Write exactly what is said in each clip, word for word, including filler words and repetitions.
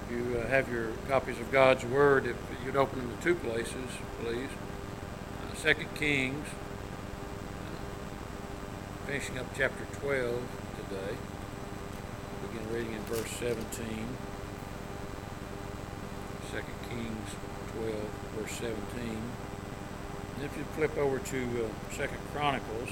you uh, have your copies of God's Word, if you'd open them to two places, please. Uh, Second Kings, uh, finishing up chapter twelve today. Begin reading in verse seventeen. Second Kings twelve, verse seventeen. And if you flip over to uh, Second Chronicles,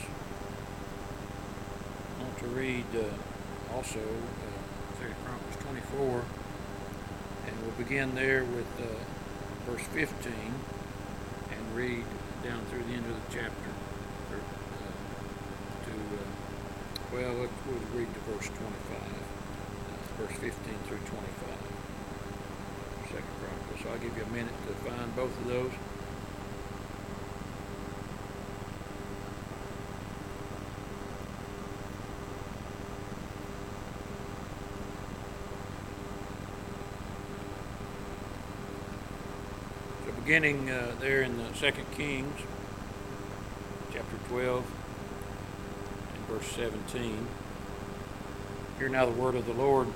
I want to read uh, also uh, Second Chronicles twenty-four. And we'll begin there with uh, verse fifteen and read down through the end of the chapter. Or, uh, to uh, well, let's, we'll read to verse twenty-five, uh, verse fifteen through twenty-five. Second Chronicles. So I'll give you a minute to find both of those. Beginning uh, there in the Second Kings, chapter twelve, and verse seventeen. Hear now the word of the Lord.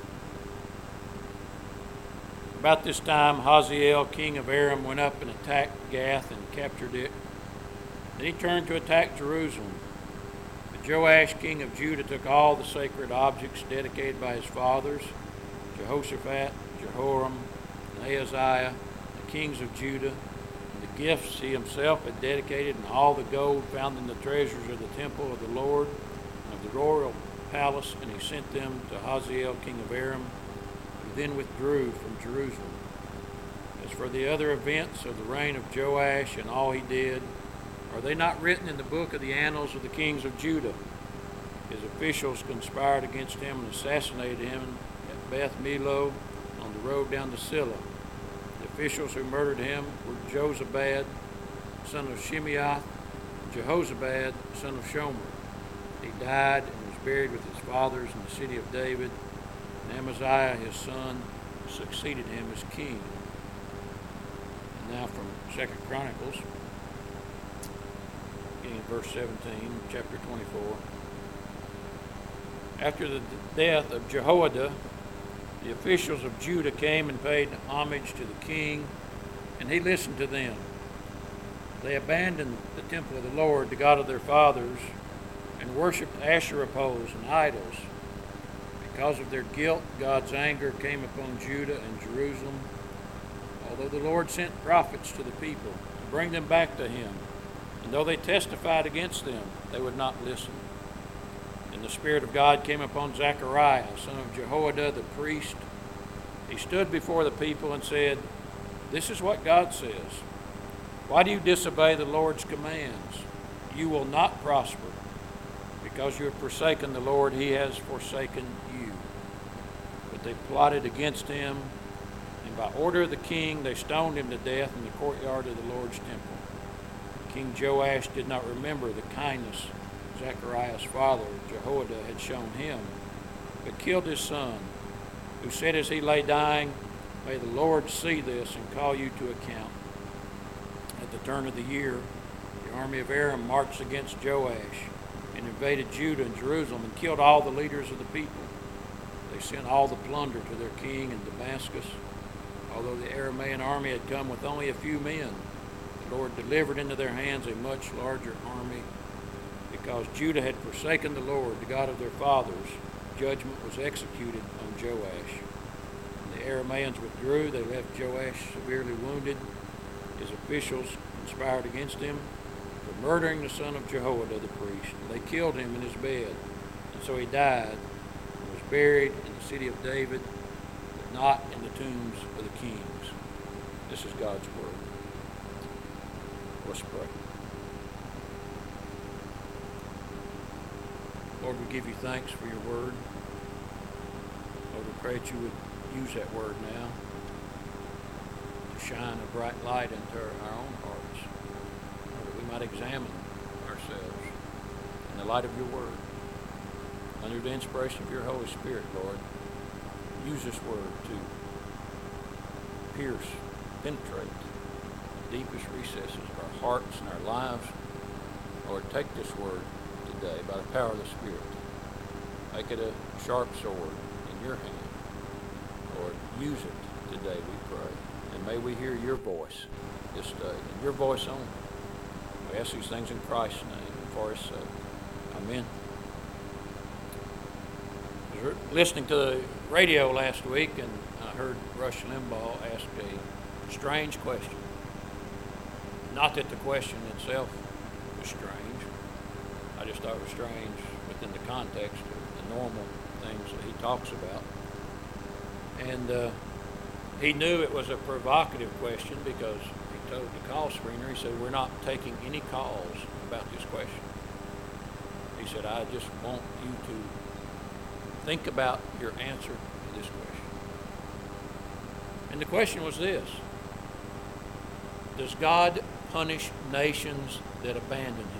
About this time, Hazael, king of Aram, went up and attacked Gath and captured it. Then he turned to attack Jerusalem. But Joash, king of Judah, took all the sacred objects dedicated by his fathers, Jehoshaphat, Jehoram, and Ahaziah, kings of Judah, and the gifts he himself had dedicated, and all the gold found in the treasures of the temple of the Lord and of the royal palace, and he sent them to Hazael, king of Aram, who then withdrew from Jerusalem. As for the other events of the reign of Joash and all he did, are they not written in the book of the annals of the kings of Judah? His officials conspired against him and assassinated him at Beth Millo on the road down to Silla. The officials who murdered him were Jozabad, son of Shimeath, and Jehozabad, son of Shomer. He died and was buried with his fathers in the city of David, and Amaziah, his son, succeeded him as king. And now from Second Chronicles, beginning in verse seventeen, chapter twenty-four. After the death of Jehoiada, the officials of Judah came and paid homage to the king, and he listened to them. They abandoned the temple of the Lord, the God of their fathers, and worshipped Asherah poles and idols. Because of their guilt, God's anger came upon Judah and Jerusalem, although the Lord sent prophets to the people to bring them back to him. And though they testified against them, they would not listen. And the Spirit of God came upon Zechariah, son of Jehoiada the priest. He stood before the people and said, "This is what God says. Why do you disobey the Lord's commands? You will not prosper. Because you have forsaken the Lord, he has forsaken you." But they plotted against him, and by order of the king, they stoned him to death in the courtyard of the Lord's temple. King Joash did not remember the kindness Zechariah's father, Jehoiada, had shown him, but killed his son, who said as he lay dying, "May the Lord see this and call you to account." At the turn of the year, the army of Aram marched against Joash and invaded Judah and Jerusalem and killed all the leaders of the people. They sent all the plunder to their king in Damascus. Although the Aramean army had come with only a few men, the Lord delivered into their hands a much larger army. Because Judah had forsaken the Lord, the God of their fathers, judgment was executed on Joash. When the Arameans withdrew, they left Joash severely wounded. His officials conspired against him for murdering the son of Jehoiada the priest. They killed him in his bed, and so he died and was buried in the city of David, but not in the tombs of the kings. This is God's word. Let's pray. Lord, we give you thanks for your word. Lord, we pray that you would use that word now to shine a bright light into our, our own hearts, Lord, that we might examine ourselves in the light of your word. Under the inspiration of your Holy Spirit, Lord, use this word to pierce, penetrate the deepest recesses of our hearts and our lives. Lord, take this word today by the power of the Spirit. Make it a sharp sword in your hand. Lord, use it today, we pray. And may we hear your voice this day, and your voice only. We ask these things in Christ's name and for his sake. Amen. I was listening to the radio last week, and I heard Rush Limbaugh ask a strange question. Not that the question itself was strange. I just thought it was strange within the context of the normal things that he talks about. And uh, he knew it was a provocative question because he told the call screener, he said, we're not taking any calls about this question. He said, I just want you to think about your answer to this question. And the question was this: does God punish nations that abandon him?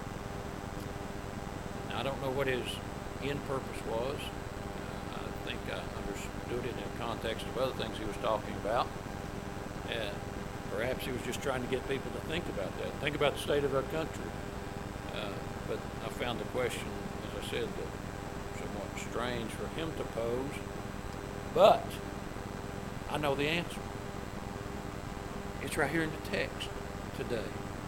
Now, I don't know what his end purpose was. Uh, I think I understood it in the context of other things he was talking about. Uh, perhaps he was just trying to get people to think about that, think about the state of our country. Uh, but I found the question, as I said, that somewhat strange for him to pose. But I know the answer. It's right here in the text today.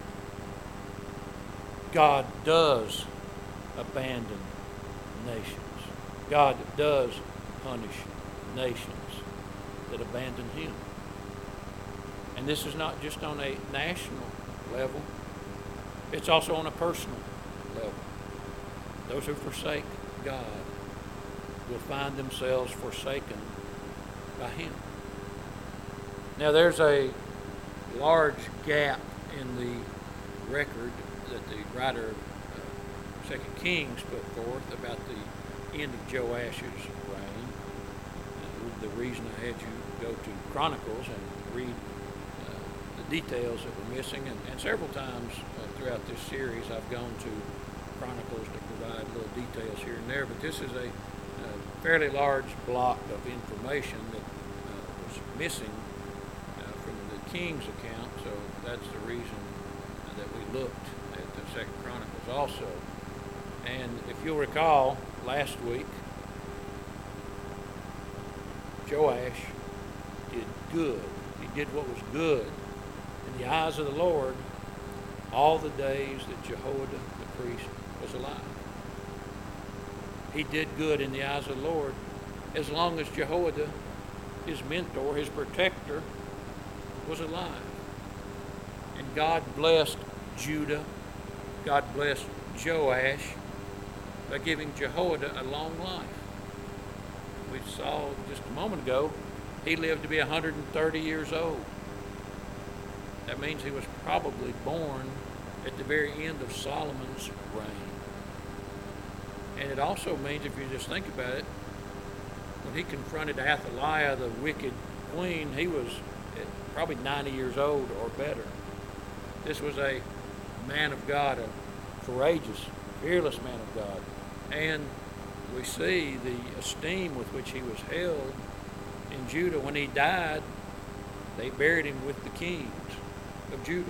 God does abandon nations. God does punish nations that abandon him. And this is not just on a national level. It's also on a personal level. Those who forsake God will find themselves forsaken by him. Now there's a large gap in the record that the writer of uh, Second Kings put forth about the end of Joash's reign. Uh, the reason I had you go to Chronicles and read uh, the details that were missing, and, and several times uh, throughout this series I've gone to Chronicles to provide little details here and there, but this is a uh, fairly large block of information that uh, was missing uh, from the King's account, so that's the reason uh, that we looked at the Second Chronicles also. And if you'll recall, last week, Joash did good. He did what was good in the eyes of the Lord all the days that Jehoiada the priest was alive. He did good in the eyes of the Lord as long as Jehoiada, his mentor, his protector, was alive. And God blessed Judah, God blessed Joash by giving Jehoiada a long life. We saw just a moment ago, he lived to be one hundred thirty years old. That means he was probably born at the very end of Solomon's reign. And it also means, if you just think about it, when he confronted Athaliah, the wicked queen, he was probably ninety years old or better. This was a man of God, a courageous, fearless man of God. And we see the esteem with which he was held in Judah. When he died, they buried him with the kings of Judah.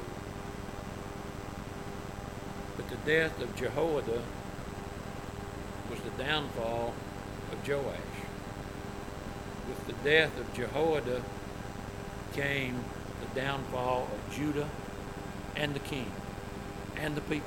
But the death of Jehoiada was the downfall of Joash. With the death of Jehoiada came the downfall of Judah and the king and the people.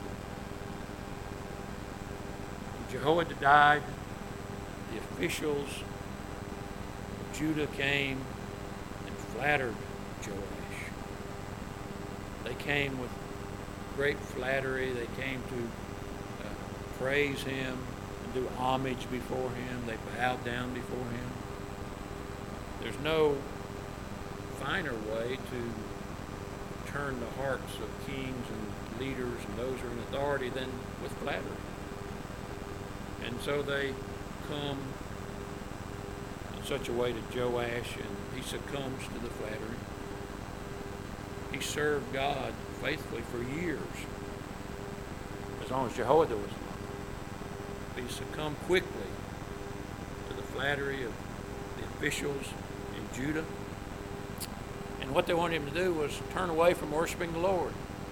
When Jehoiada died, the officials of Judah came and flattered Joash. They came with great flattery. They came to uh, praise him and do homage before him. They bowed down before him. There's no finer way to turn the hearts of kings and leaders and those who are in authority than with flattery. And so they come in such a way to Joash, and he succumbs to the flattery. He served God faithfully for years, as long as Jehoiada was alive. But he succumbed quickly to the flattery of the officials in Judah. And what they wanted him to do was turn away from worshiping the Lord.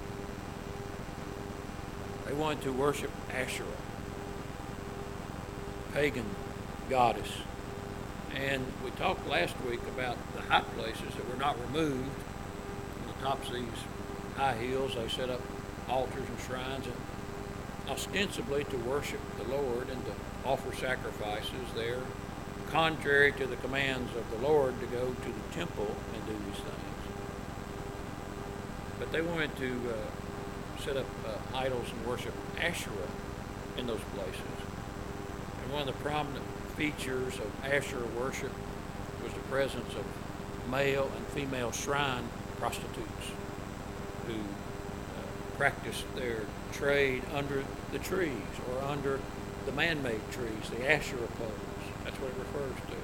They wanted to worship Asherah, pagan goddess. And we talked last week about the high places that were not removed. On the tops of these high hills, they set up altars and shrines, and ostensibly to worship the Lord and to offer sacrifices there, contrary to the commands of the Lord to go to the temple and do these things. But they wanted to uh, set up uh, idols and worship Asherah in those places. And one of the prominent features of Asherah worship was the presence of male and female shrine prostitutes who uh, practiced their trade under the trees or under the man-made trees, the Asherah poles. That's what it refers to.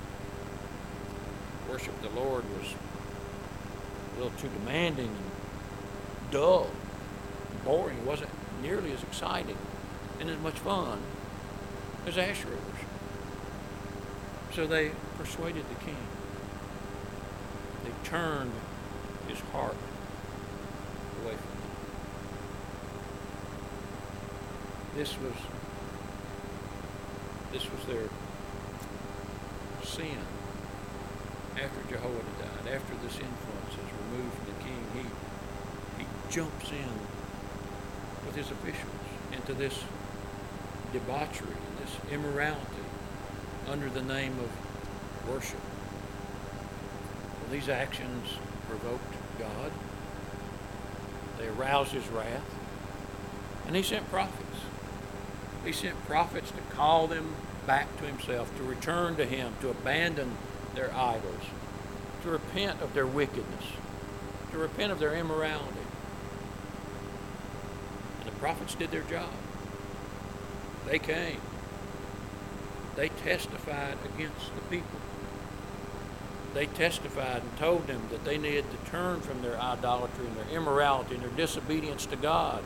Worship of the Lord was a little too demanding and dull, and boring. It wasn't nearly as exciting and as much fun as Asherah worship. So they persuaded the king. They turned his heart away from him. This was this was their sin. After Jehoiada died, after this influence is removed from the king, he he jumps in with his officials into this debauchery, this immorality, under the name of worship. Well, these actions provoked God. They aroused his wrath. And he sent prophets. He sent prophets to call them back to himself, to return to him, to abandon their idols, to repent of their wickedness, to repent of their immorality. And the prophets did their job. They came. They testified against the people. They testified and told them that they needed to turn from their idolatry and their immorality and their disobedience to God.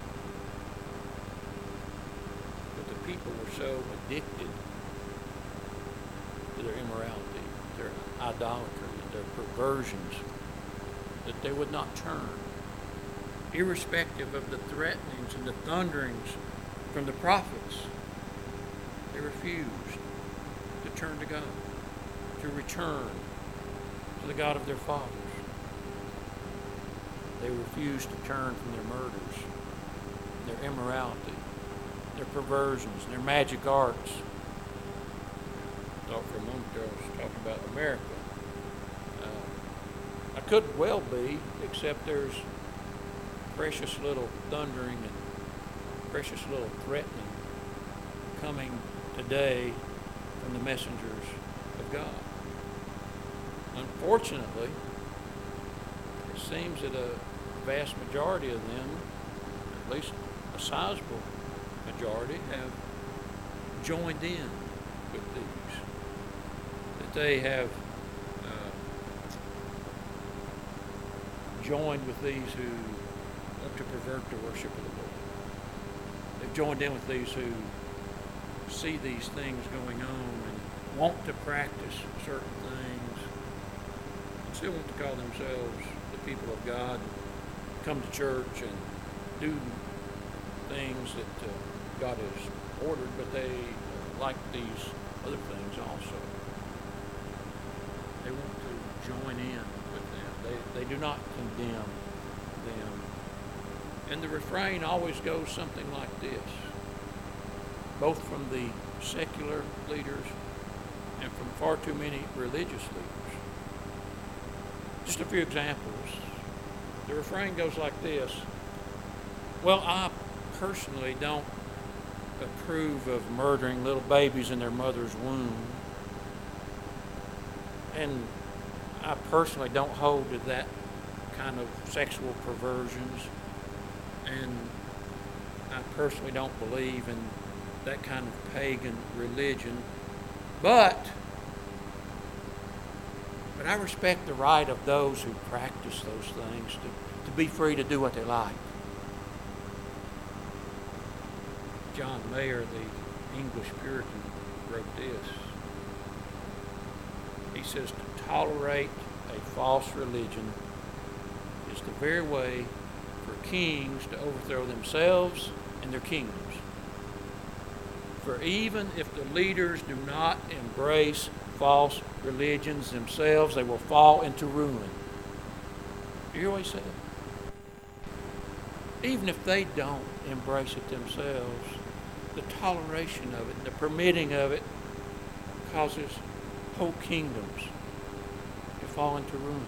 But the people were so addicted to their immorality, their idolatry, and their perversions that they would not turn. Irrespective of the threatenings and the thunderings from the prophets, they refused to turn to God, to return to the God of their fathers. They refused to turn from their murders, their immorality, their perversions, their magic arts. I thought for a moment there I was talking about America. Uh, I could well be, except there's precious little thundering and precious little threatening coming today from the messengers of God. Unfortunately, it seems that a vast majority of them, at least a sizable majority, have joined in with these. That they have uh, joined with these who want to pervert the worship of the Lord. They've joined in with these who see these things going on and want to practice certain things and still want to call themselves the people of God, and come to church and do things that uh, God has ordered, but they uh, like these other things also. They want to join in with them. They, they do not condemn them. And the refrain always goes something like this, both from the secular leaders and from far too many religious leaders. Just a few examples. The refrain goes like this: well, I personally don't approve of murdering little babies in their mother's womb. And I personally don't hold to that kind of sexual perversions. And I personally don't believe in that kind of pagan religion. But, but I respect the right of those who practice those things to, to be free to do what they like. John Mayer, the English Puritan, wrote this. He says, to tolerate a false religion is the very way for kings to overthrow themselves and their kingdoms. For even if the leaders do not embrace false religions themselves, they will fall into ruin. You hear what he said? Even if they don't embrace it themselves, the toleration of it, the permitting of it, causes whole kingdoms to fall into ruin.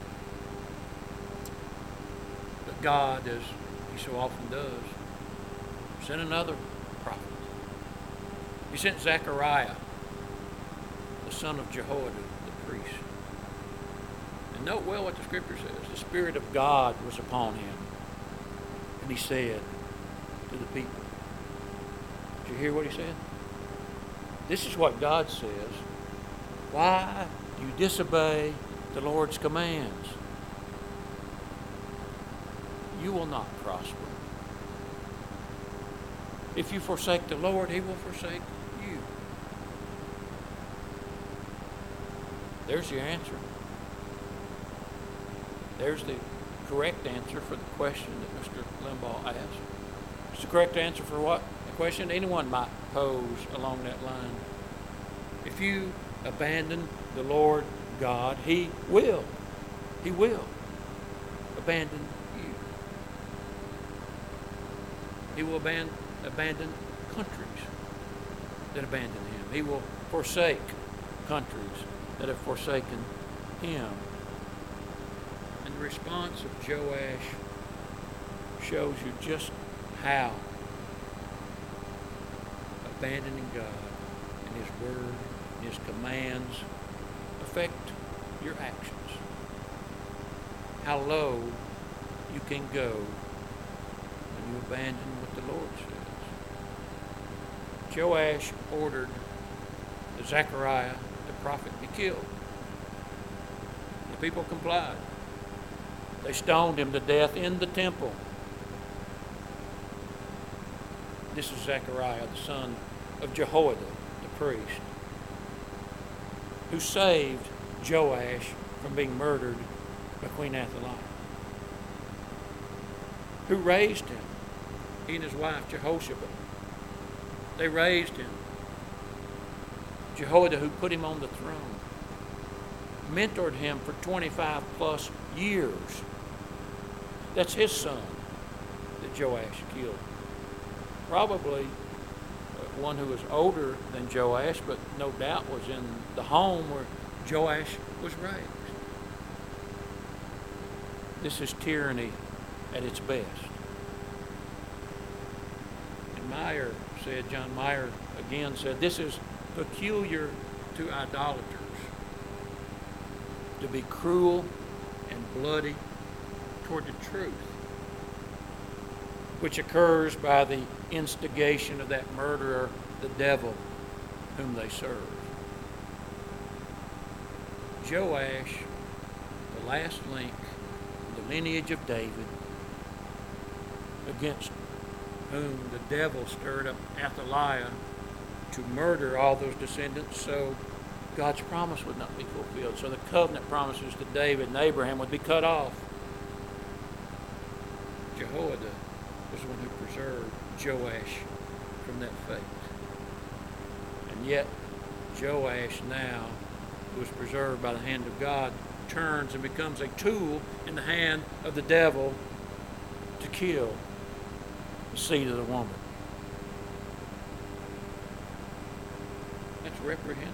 But God, as he so often does, sent another prophet. He sent Zechariah, the son of Jehoiada, the priest. And note well what the scripture says. The Spirit of God was upon him. And he said to the people. Did you hear what he said? This is what God says. Why do you disobey the Lord's commands? You will not prosper. If you forsake the Lord, he will forsake you. There's your answer. There's the correct answer for the question that Mister Limbaugh asked. It's the correct answer for what? A question anyone might pose along that line. If you abandon the Lord God, he will. He will abandon you. He will abandon, abandon countries that abandon him. He will forsake countries that have forsaken him. And the response of Joash shows you just how abandoning God and his word and his commands affect your actions. How low you can go when you abandon what the Lord says. Joash ordered that Zechariah, the prophet, be killed. The people complied. They stoned him to death in the temple. This is Zechariah, the son of Jehoiada, the priest, who saved Joash from being murdered by Queen Athaliah, who raised him, he and his wife Jehoshaphat. They raised him. Jehoiada, who put him on the throne, mentored him for twenty-five plus years. That's his son that Joash killed. Probably one who was older than Joash, but no doubt was in the home where Joash was raised. This is tyranny at its best. And Meyer said, John Meyer again said, this is peculiar to idolaters, to be cruel and bloody toward the truth, which occurs by the instigation of that murderer, the devil, whom they serve. Joash, the last link in the lineage of David, against whom the devil stirred up Athaliah to murder all those descendants, so God's promise would not be fulfilled. So the covenant promises to David and Abraham would be cut off. Jehoiada was the one who preserved Joash from that fate. And yet, Joash now, who was preserved by the hand of God, turns and becomes a tool in the hand of the devil to kill the seed of the woman. That's reprehensible.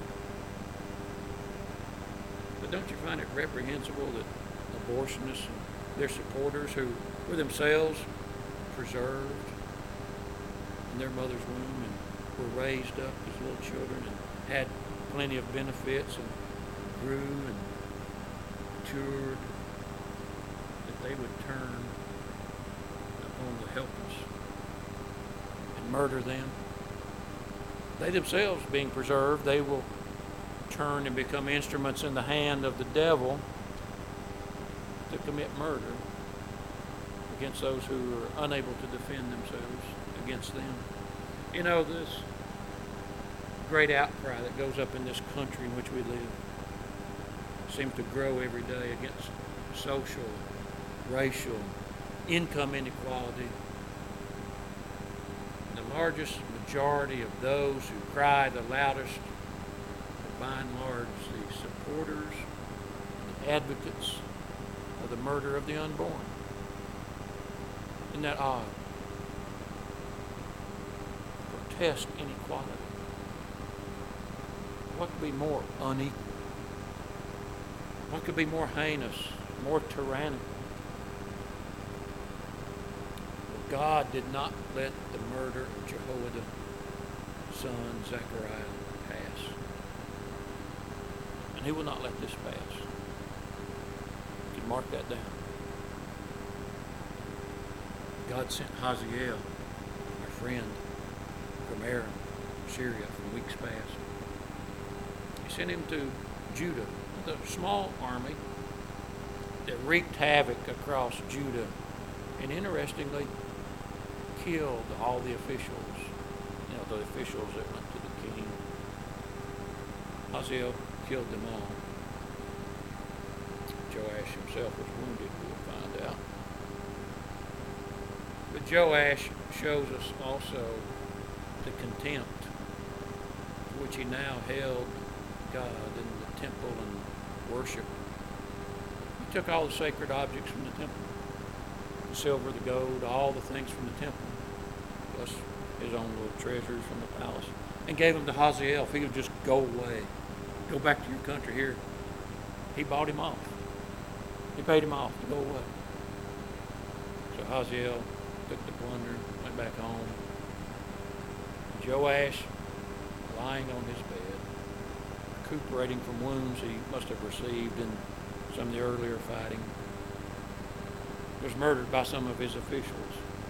But don't you find it reprehensible that abortionists and their supporters, who were themselves preserved in their mother's womb and were raised up as little children and had plenty of benefits and grew and matured, that they would turn upon the helpless and murder them? They themselves being preserved, they will turn and become instruments in the hand of the devil to commit murder against those who are unable to defend themselves against them. You know, this great outcry that goes up in this country in which we live seems to grow every day against social, racial, income inequality. The largest majority of those who cry the loudest by and large, the supporters and advocates of the murder of the unborn. Isn't that odd? Protest inequality. What could be more unequal? What could be more heinous, more tyrannical? Well, God did not let the murder of Jehoiada's son Zechariah pass. And he will not let this pass. You can mark that down. God sent Hazael, our friend from Aram, Syria, from weeks past. He sent him to Judah, the small army that wreaked havoc across Judah, and interestingly killed all the officials, you know, the officials that went to the king. Hazael killed them all. Joash himself was wounded, we'll find out. But Joash shows us also the contempt to which he now held God in the temple and worship. He took all the sacred objects from the temple, the silver, the gold, all the things from the temple, plus his own little treasures from the palace, and gave them to Hazael. If he would just go away, go back to your country here. He bought him off. He paid him off to go away. So Hazael took the plunder, went back home. Joash, lying on his bed, recuperating from wounds he must have received in some of the earlier fighting, was murdered by some of his officials.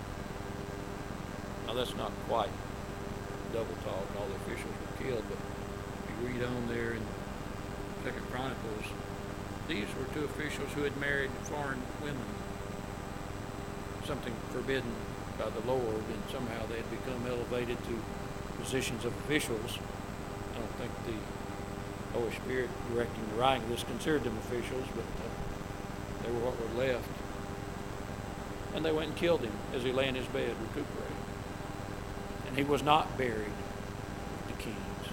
Now that's not quite double talk, all the officials were killed, but if you read on there in Second Chronicles, these were two officials who had married foreign women, something forbidden by the Lord, and somehow they had become elevated to positions of officials. I don't think the Holy Spirit directing the writing of this considered them officials, but uh, they were what were left. And they went and killed him as he lay in his bed recuperating. And he was not buried with the kings.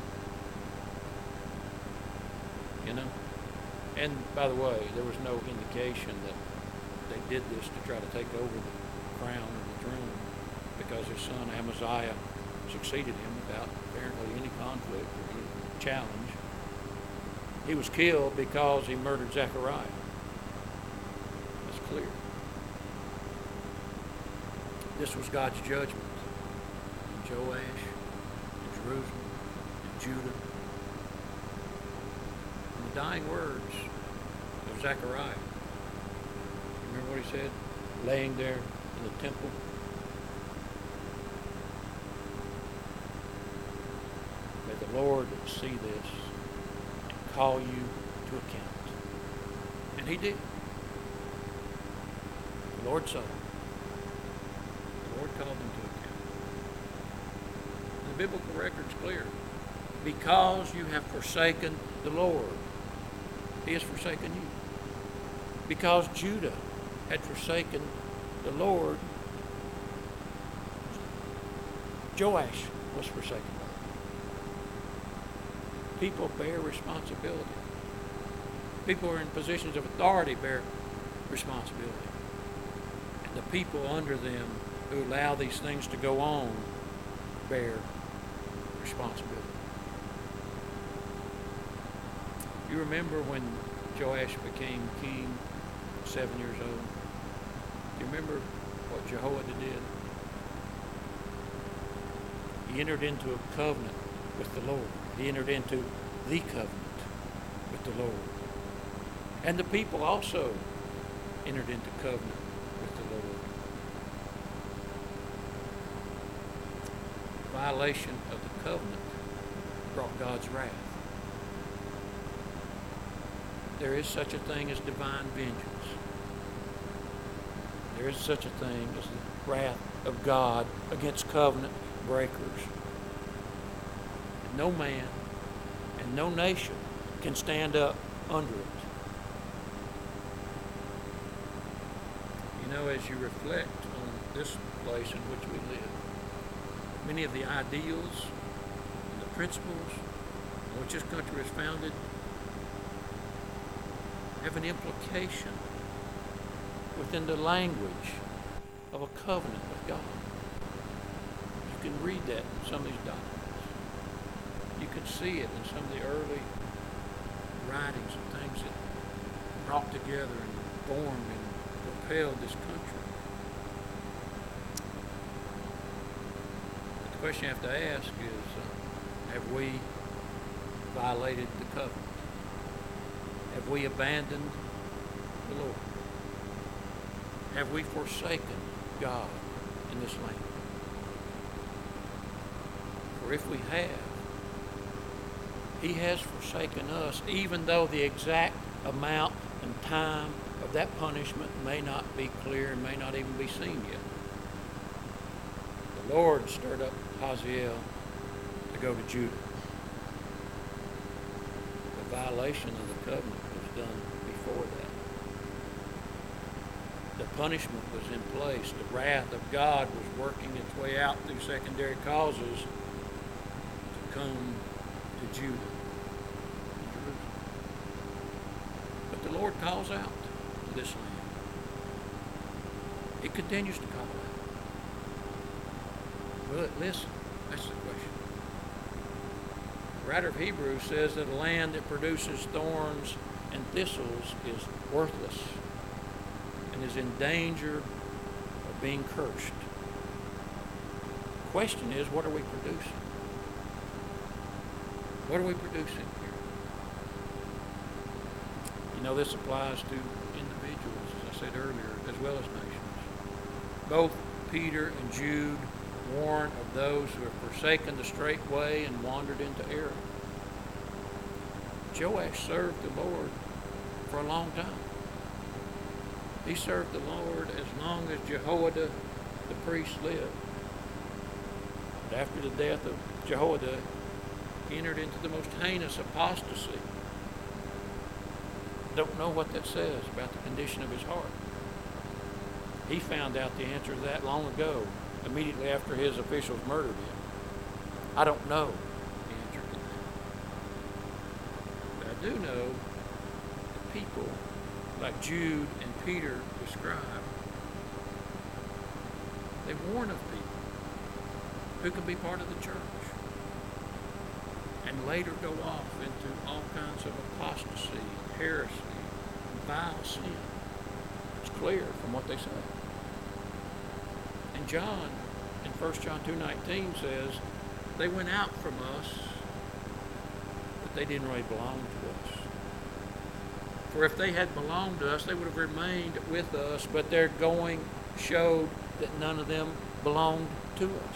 You know? And by the way, there was no indication that they did this to try to take over the crown or the throne, because his son Amaziah succeeded him without apparently any conflict or any challenge. He was killed because he murdered Zechariah. That's clear. This was God's judgment in Joash, in Jerusalem, in Judah. And the dying words of Zechariah. Remember what he said? Laying there in the temple. May the Lord see this and call you to account. And he did. The Lord saw him. The Lord called him to account. And the biblical record's clear. Because you have forsaken the Lord, he has forsaken you. Because Judah had forsaken the Lord, Joash was forsaken by him. People bear responsibility. People who are in positions of authority bear responsibility. And the people under them who allow these things to go on bear responsibility. You remember when Joash became king, seven years old? Do you remember what Jehoiada did? He entered into a covenant with the Lord. He entered into the covenant with the Lord. And the people also entered into covenant with the Lord. Violation of the covenant brought God's wrath. There is such a thing as divine vengeance. There is such a thing as the wrath of God against covenant breakers. And no man and no nation can stand up under it. You know, as you reflect on this place in which we live, many of the ideals and the principles on which this country is founded have an implication within the language of a covenant with God. You can read that in some of these documents. You can see it in some of the early writings and things that brought together and formed and propelled this country. But the question you have to ask is, uh, have we violated the covenant? Have we abandoned the Lord? Have we forsaken God in this land? For if we have, He has forsaken us, even though the exact amount and time of that punishment may not be clear and may not even be seen yet. The Lord stirred up Hazael to go to Judah. The violation of the covenant was done before that. The punishment was in place. The wrath of God was working its way out through secondary causes to come to Judah. But the Lord calls out to this land. It continues to call out. But listen, that's the question. The writer of Hebrews says that a land that produces thorns and thistles is worthless and is in danger of being cursed. The question is, what are we producing? What are we producing here? You know, this applies to individuals, as I said earlier, as well as nations. Both Peter and Jude warn of those who have forsaken the straight way and wandered into error. Joash served the Lord for a long time. He served the Lord as long as Jehoiada the priest lived. But after the death of Jehoiada, he entered into the most heinous apostasy. Don't know what that says about the condition of his heart. He found out the answer to that long ago, immediately after his officials murdered him. I don't know the answer to that. But I do know that people like Jude and Peter describe, they warn of people who can be part of the church and later go off into all kinds of apostasy, heresy, and vile sin. It's clear from what they say. And John, in First John two nineteen, says, they went out from us, but they didn't really belong to us. For if they had belonged to us, they would have remained with us, but their going showed that none of them belonged to us.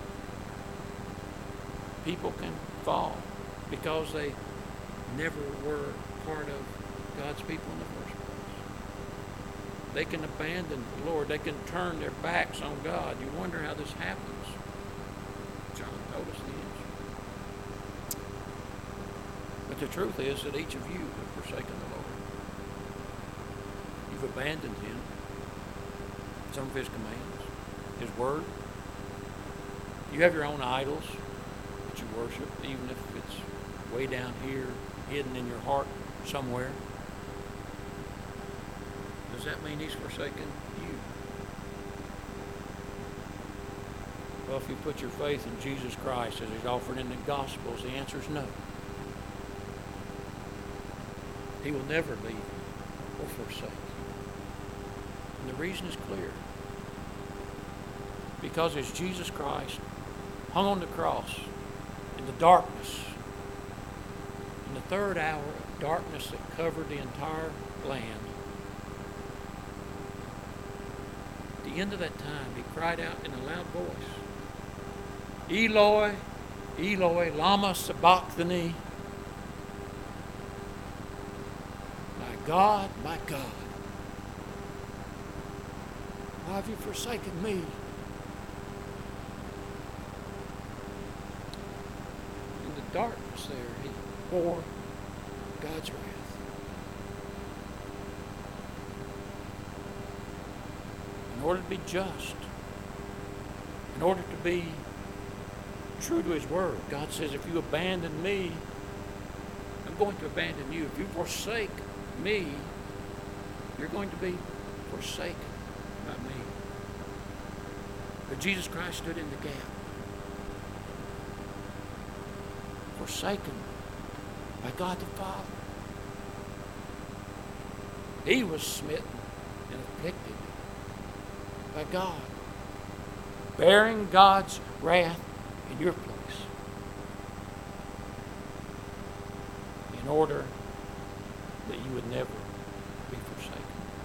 People can fall because they never were part of God's people in the first place. They can abandon the Lord. They can turn their backs on God. You wonder how this happens. John told us the answer. But the truth is that each of you have forsaken the Lord. You've abandoned Him, some of His commands, His Word. You have your own idols that you worship, even if it's way down here, hidden in your heart somewhere. Does that mean He's forsaken you? Well, if you put your faith in Jesus Christ as He's offered in the Gospels, the answer is no. He will never leave you or forsake you. And the reason is clear. Because as Jesus Christ hung on the cross in the darkness, in the third hour of darkness that covered the entire land, at the end of that time, He cried out in a loud voice, Eloi, Eloi, lama sabachthani. My God, my God, why have you forsaken me? In the darkness there, He bore God's wrath. In order to be just, in order to be true to His word, God says, if you abandon me, I'm going to abandon you. If you forsake me, you're going to be forsaken by me. But Jesus Christ stood in the gap. Forsaken by God the Father. He was smitten and afflicted by God, bearing God's wrath in your place, in order that you would never be forsaken.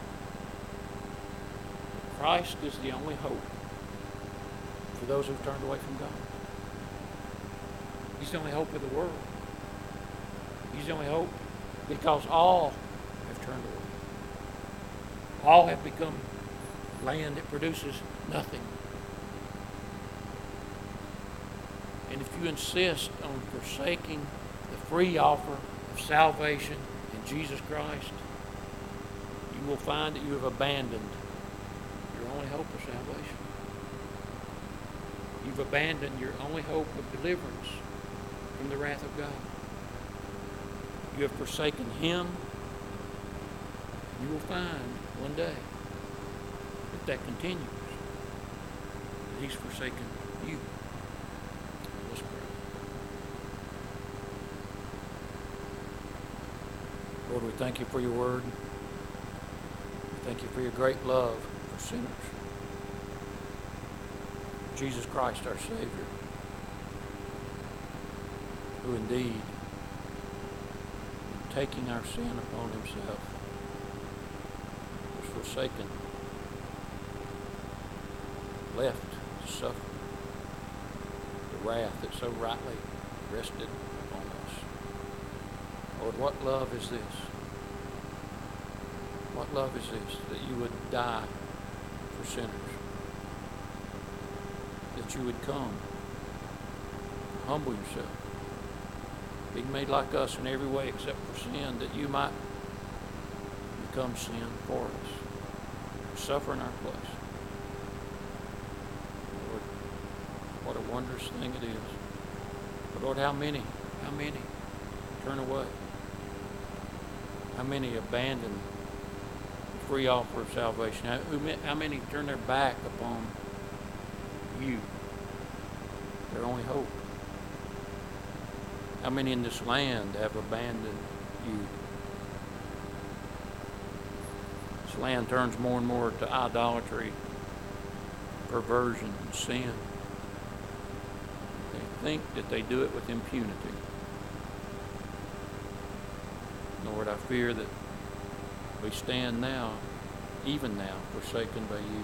Christ is the only hope for those who've turned away from God. He's the only hope of the world. He's the only hope because all have turned away. All have become land that produces nothing. And if you insist on forsaking the free offer of salvation in Jesus Christ, you will find that you have abandoned your only hope of salvation. You've abandoned your only hope of deliverance from the wrath of God. You have forsaken Him. You will find one day that that continues, that He's forsaken you. Let's pray. Lord, we thank you for your word. We thank you for your great love for sinners. Jesus Christ, our Savior, who indeed, taking our sin upon himself, was forsaken, left to suffer the wrath that so rightly rested upon us. Lord, what love is this? What love is this, that you would die for sinners? That you would come, humble yourself, be made like us in every way except for sin, that you might become sin for us, suffer in our place. Lord, what a wondrous thing it is. But Lord, how many, how many turn away? How many abandon the free offer of salvation? How, how many turn their back upon you, their only hope? How many in this land have abandoned you? This land turns more and more to idolatry, perversion, and sin. They think that they do it with impunity. Lord, I fear that we stand now, even now, forsaken by you.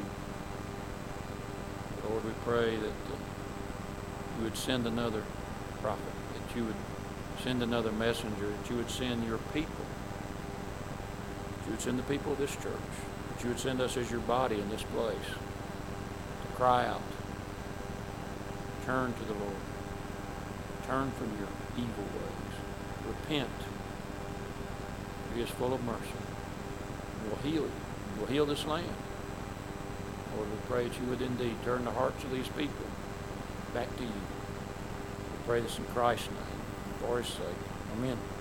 Lord, we pray that uh, you would send another prophet, that you would send another messenger, that you would send your people, that you would send the people of this church, that you would send us as your body in this place to cry out, turn to the Lord, turn from your evil ways, repent. He is full of mercy. He will heal you. He will heal this land. Lord, we pray that you would indeed turn the hearts of these people back to you. We pray this in Christ's name, for his sake. Amen.